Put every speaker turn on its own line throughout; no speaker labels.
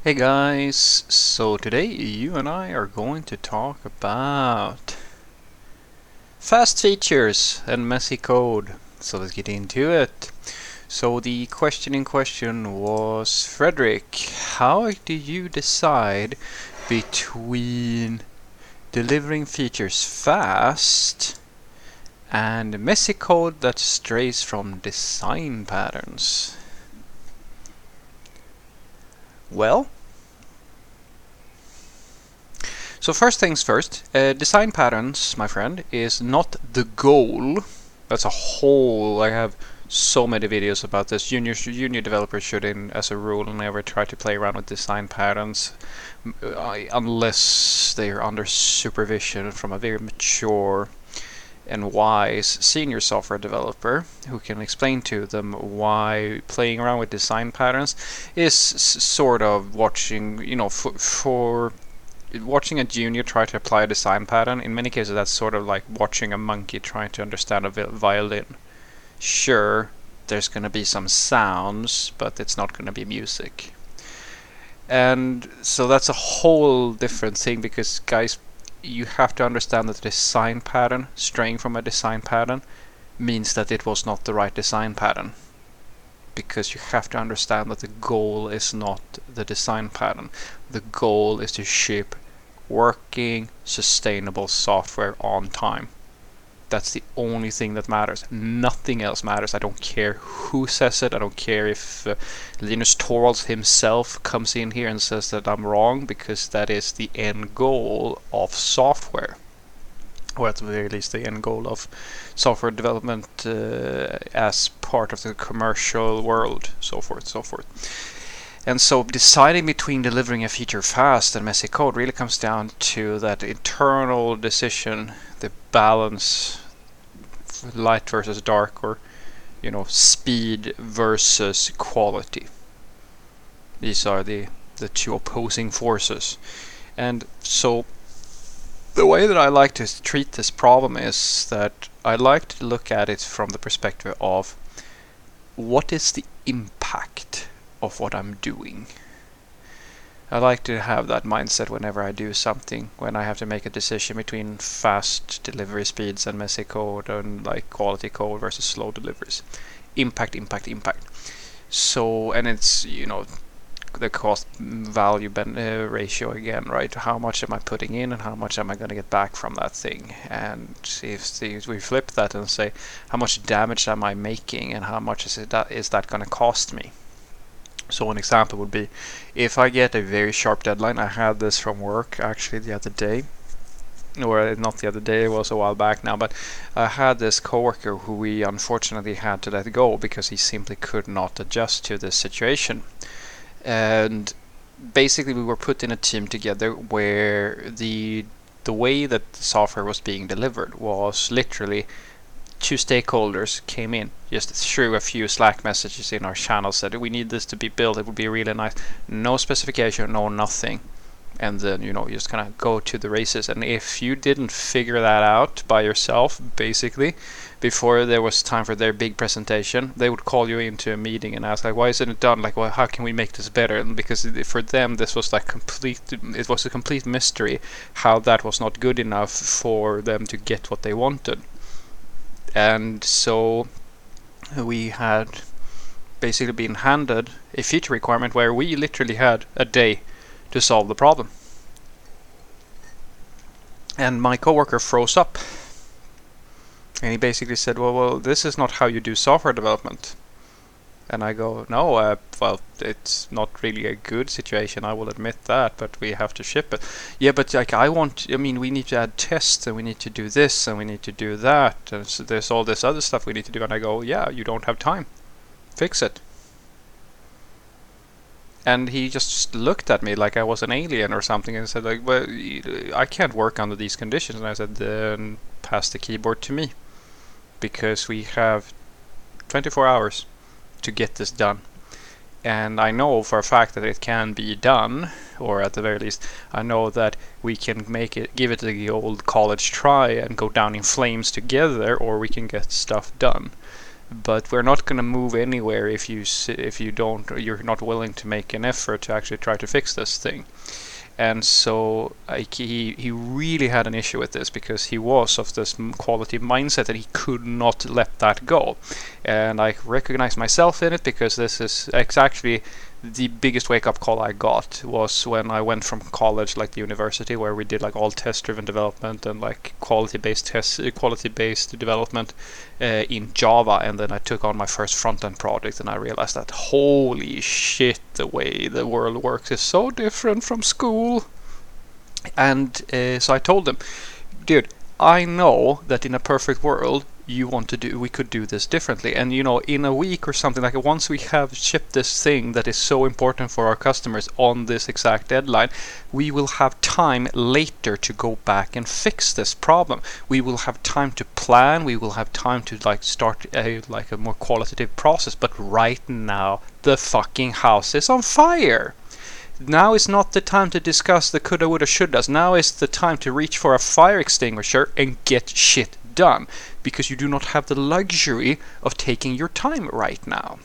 Hey guys, so today you and I are going to talk about fast features and messy code. So let's get into it. So the question in question was, Frederick, how do you decide between delivering features fast and messy code that strays from design patterns? Well, so first things first, design patterns, my friend, is not the goal. That's a whole, I have so many videos about this. Junior developers should, as a rule, never try to play around with design patterns unless they're under supervision from a very mature and wise senior software developer who can explain to them why playing around with design patterns is sort of watching, for watching a junior try to apply a design pattern. In many cases that's sort of like watching a monkey trying to understand a violin. Sure, there's going to be some sounds, but it's not going to be music. And so that's a whole different thing, because guys, you have to understand that the design pattern, straying from a design pattern, means that it was not the right design pattern. Because you have to understand that the goal is not the design pattern. The goal is to ship working, sustainable software on time. That's the only thing that matters. Nothing else matters. I don't care who says it. I don't care if Linus Torvalds himself comes in here and says that I'm wrong, because that is the end goal of software. Or at the very least the end goal of software development as part of the commercial world, so forth. And so deciding between delivering a feature fast and messy code really comes down to that internal decision, the balance, light versus dark, or speed versus quality. These are the two opposing forces. And so the way that I like to treat this problem is that I like to look at it from the perspective of what is the impact of what I'm doing. I like to have that mindset whenever I do something, when I have to make a decision between fast delivery speeds and messy code, and like quality code versus slow deliveries. Impact. So, and it's, the cost value ratio again, right? How much am I putting in and how much am I going to get back from that thing? And if we flip that and say, how much damage am I making and how much is that going to cost me? So an example would be, if I get a very sharp deadline, I had this from work actually the other day, or not the other day, it was a while back now, but I had this coworker who we unfortunately had to let go because he simply could not adjust to this situation. And basically we were put in a team together where the way that the software was being delivered was literally two stakeholders came in, just threw a few Slack messages in our channel, said we need this to be built, it would be really nice. No specification, no nothing. And then you just kind of go to the races. And if you didn't figure that out by yourself, basically, before there was time for their big presentation, they would call you into a meeting and ask, like, why isn't it done? Like, well, how can we make this better? And because for them this was like it was a complete mystery how that was not good enough for them to get what they wanted. And so we had basically been handed a feature requirement where we literally had a day to solve the problem. And my coworker froze up. And he basically said, well, this is not how you do software development. And I go, no, well, it's not really a good situation, I will admit that, but we have to ship it. Yeah, but like we need to add tests, and we need to do this, and we need to do that, and so there's all this other stuff we need to do. And I go, yeah, you don't have time. Fix it. And he just looked at me like I was an alien or something and said, like, well, I can't work under these conditions. And I said, then pass the keyboard to me, because we have 24 hours to get this done. And I know for a fact that it can be done, or at the very least I know that we can give it the old college try and go down in flames together, or we can get stuff done but we're not going to move anywhere if you're not willing to make an effort to actually try to fix this thing. And so he really had an issue with this, because he was of this quality mindset that he could not let that go. And I recognize myself in it, because this is actually the biggest wake-up call I got was when I went from college, like the university, where we did like all test-driven development and like quality-based development in Java, and then I took on my first front-end project, and I realized that holy shit, the way the world works is so different from school. And so I told him, dude, I know that in a perfect world we could do this differently, and in a week or something, like once we have shipped this thing that is so important for our customers on this exact deadline, we will have time later to go back and fix this problem. We will have time to plan, we will have time to start a more qualitative process, but right now the fucking house is on fire. Now is not the time to discuss the coulda, woulda, shouldas. Now is the time to reach for a fire extinguisher and get shit done, because you do not have the luxury of taking your time right now.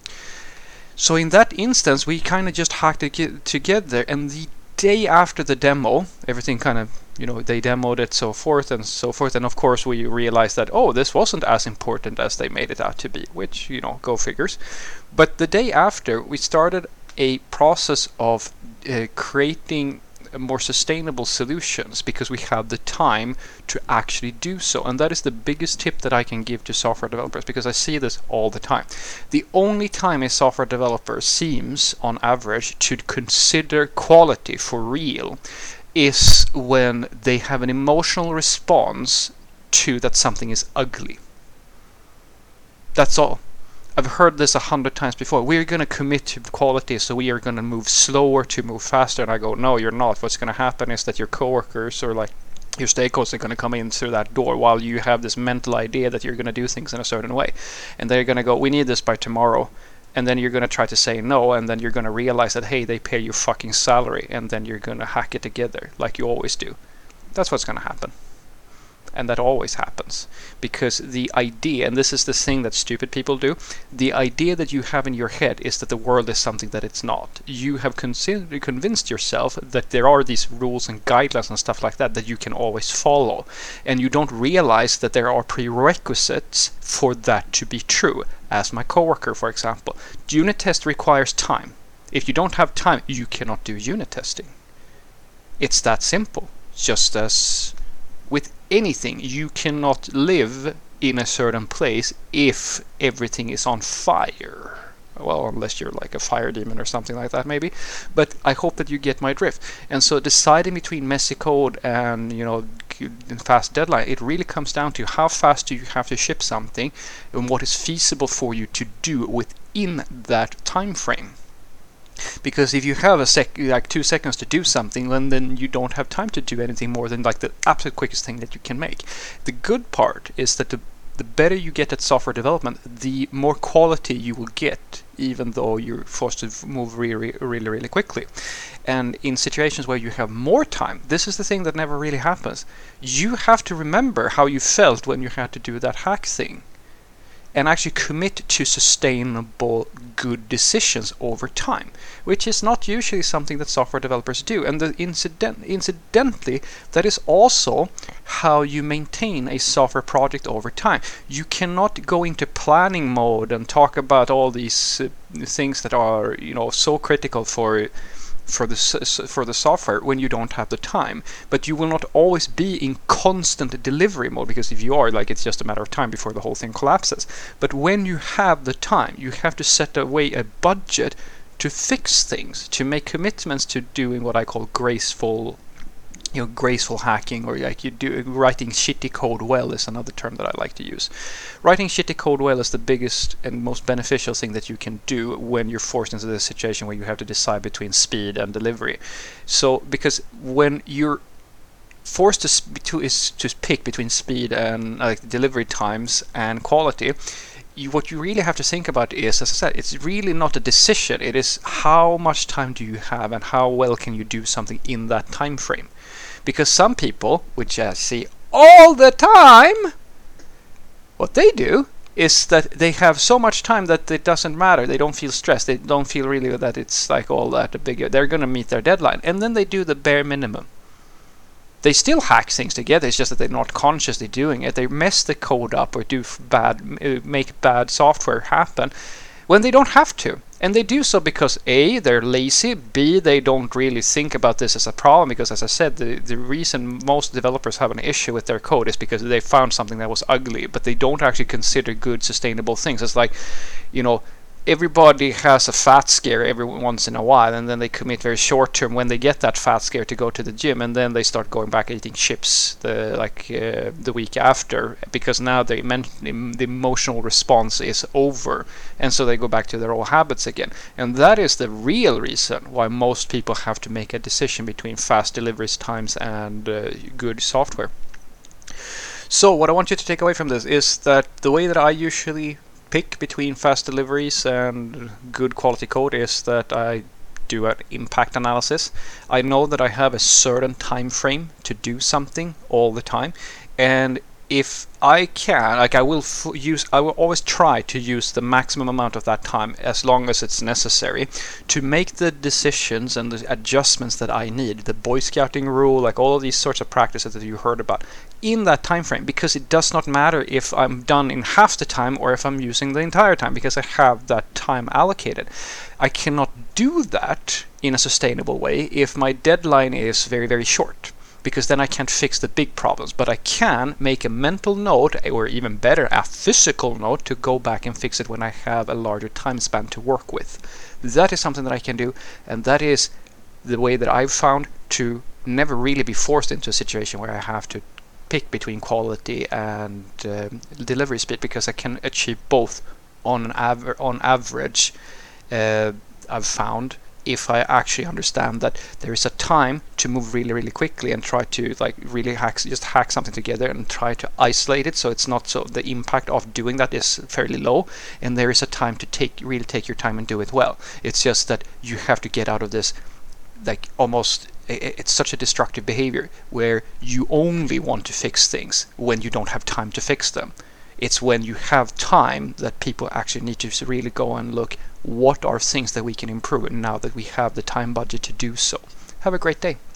So in that instance, we kind of just hacked it together, and the day after the demo, everything kind of, they demoed it, so forth, and of course we realized that, this wasn't as important as they made it out to be, which, go figures. But the day after, we started a process of creating more sustainable solutions, because we have the time to actually do so. And that is the biggest tip that I can give to software developers, because I see this all the time. The only time a software developer seems, on average, to consider quality for real is when they have an emotional response to that something is ugly. That's all. I've heard this 100 times before. We're going to commit to quality, so we are going to move slower to move faster. And I go, no, you're not. What's going to happen is that your coworkers or your stakeholders are going to come in through that door while you have this mental idea that you're going to do things in a certain way. And they're going to go, we need this by tomorrow. And then you're going to try to say no, and then you're going to realize that, hey, they pay you fucking salary, and then you're going to hack it together like you always do. That's what's going to happen. And that always happens, because the idea, and this is the thing that stupid people do, the idea that you have in your head is that the world is something that it's not. You have convinced yourself that there are these rules and guidelines and stuff like that you can always follow, and you don't realize that there are prerequisites for that to be true. As my coworker, for example, unit test requires time. If you don't have time, you cannot do unit testing. It's that simple. Just as with anything, you cannot live in a certain place if everything is on fire. Well, unless you're like a fire demon or something like that, maybe. But I hope that you get my drift. And so deciding between messy code and, fast deadline, it really comes down to how fast do you have to ship something and what is feasible for you to do within that time frame. Because if you have 2 seconds to do something, then you don't have time to do anything more than the absolute quickest thing that you can make. The good part is that the better you get at software development, the more quality you will get, even though you're forced to move really, really, really quickly. And in situations where you have more time, this is the thing that never really happens. You have to remember how you felt when you had to do that hack thing, and actually commit to sustainable, good decisions over time, which is not usually something that software developers do. And incidentally, that is also how you maintain a software project over time. You cannot go into planning mode and talk about all these things that are, so critical for the software when you don't have the time. But you will not always be in constant delivery mode, because if you are, it's just a matter of time before the whole thing collapses. But when you have the time, you have to set away a budget to fix things, to make commitments to doing what I call graceful hacking, or writing shitty code well is another term that I like to use. Writing shitty code well is the biggest and most beneficial thing that you can do when you're forced into this situation where you have to decide between speed and delivery. So, because when you're forced to pick between speed and delivery times and quality, what you really have to think about is, as I said, it's really not a decision. It is how much time do you have and how well can you do something in that time frame. Because some people, which I see all the time, what they do is that they have so much time that it doesn't matter. They don't feel stressed. They don't feel really that it's like all that big. They're going to meet their deadline, and then they do the bare minimum. They still hack things together. It's just that they're not consciously doing it. They mess the code up or make bad software happen when they don't have to. And they do so because A, they're lazy, B, they don't really think about this as a problem, because as I said, the reason most developers have an issue with their code is because they found something that was ugly, but they don't actually consider good sustainable things. It's like, everybody has a fat scare every once in a while, and then they commit very short term when they get that fat scare to go to the gym, and then they start going back eating chips the week after, because now the emotional response is over, and so they go back to their old habits again. And that is the real reason why most people have to make a decision between fast delivery times and good software. So what I want you to take away from this is that the way that I usually pick between fast deliveries and good quality code is that I do an impact analysis. I know that I have a certain time frame to do something all the time, and if I can, I will always try to use the maximum amount of that time as long as it's necessary to make the decisions and the adjustments that I need. The Boy Scouting rule, like all of these sorts of practices that you heard about, in that time frame, because it does not matter if I'm done in half the time or if I'm using the entire time, because I have that time allocated. I cannot do that in a sustainable way if my deadline is very, very short, because then I can't fix the big problems. But I can make a mental note, or even better, a physical note, to go back and fix it when I have a larger time span to work with. That is something that I can do, and that is the way that I've found to never really be forced into a situation where I have to pick between quality and delivery speed, because I can achieve both on average. I've found, if I actually understand that there is a time to move really, really quickly and try to really hack something together and try to isolate it, so it's not so the impact of doing that is fairly low, and there is a time to really take your time and do it well. It's just that you have to get out of this it's such a destructive behavior where you only want to fix things when you don't have time to fix them. It's when you have time that people actually need to really go and look, what are things that we can improve now that we have the time budget to do so. Have a great day.